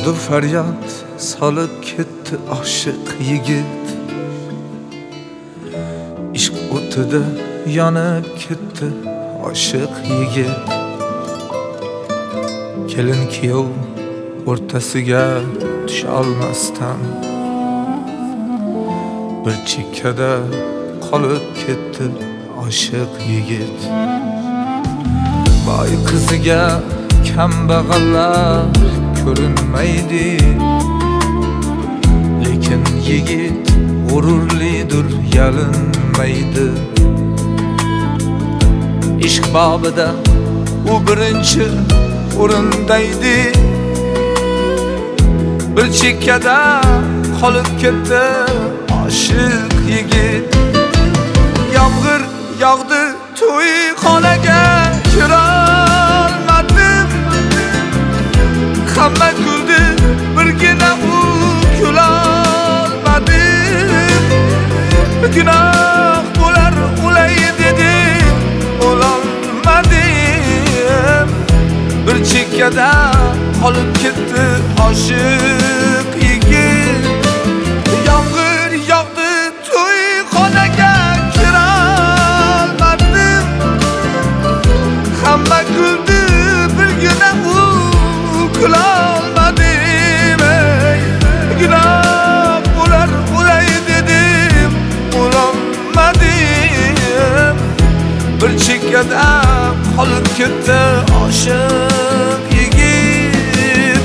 Dog'i faryod solib ketdi oshiq yigit. Ishq o'tida yonib ketdi oshiq yigit. Kelin kuyov o'rtasiga tusha olmasdan bir chekkada qolib ketdi oshiq yigit. Boy qiziga kambag'allar ko'rinmaydi, lekin yigit g'ururlidir, yalinmaydi. Ishq bobida u birinchi o'rindaydi, bir chekkada qolib ketdi oshiq yigit. Yomg'ir yog'di, to'yxonaga kirolmadim. Hamma kuldi, birgina u kulolmadim. Gunoh bo'lar o'lay dedim, o'lolmadim. Bir chekkada qolib ketdi oshiq yigit. Yomg'ir yog'di, to'yxonaga kirolmadim. Hamma kuldi, birgina u kulolmadim. Gunoh bo'lar o'lay dedim, o'lolmadim. Bir chekkada qolib ketdi oshiq yigit.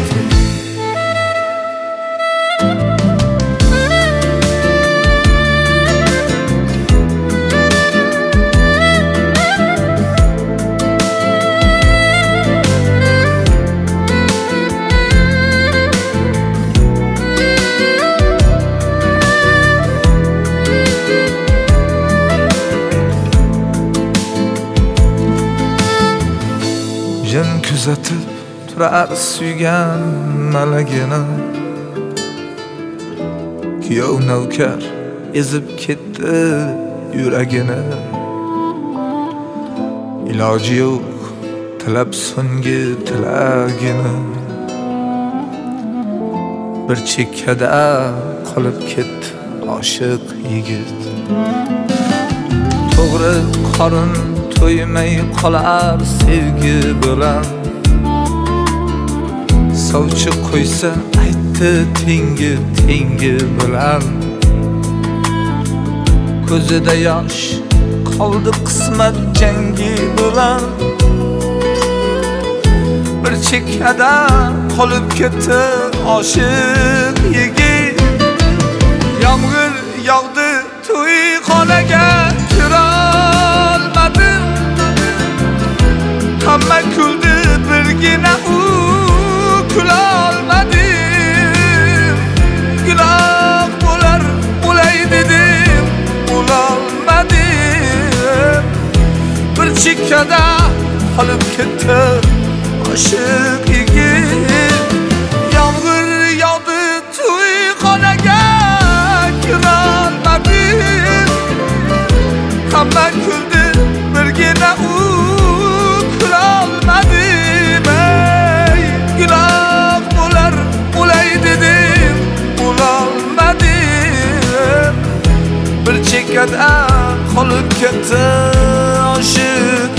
Jin kuzatib turar suygan malagini. Kuyov navkar ezib ketdi yuragini. Iloji yo'q tilab so'nggi tilagini. Bir chekkada qolib ketdi oshiq yigit. To'g'ri qorin to'ymay qolar sevgi bilan. Sovchi qo'ysa aytdi tengi bilan. Ko'zida yosh qoldi qismat jangi bilan. Bir chekkada qolib ketdi oshiq yigit. Yomg'ir yog'di, to'yxonaga kirolmadim. Hamma kuldi, birgina u kulolmadim. Gunoh bo'lar o'lay dedim, o'lolmadim. Bir chekkada qolib ketdi oshiq yigit. Yomg'ir yog'di, to'yxonaga kirolmadim. Hamma kuldi, birgina u kulolmadim. Gunoh bo'lar o'lay dedim, o'lolmadim. Bir chekkada qolib ketdi oshiq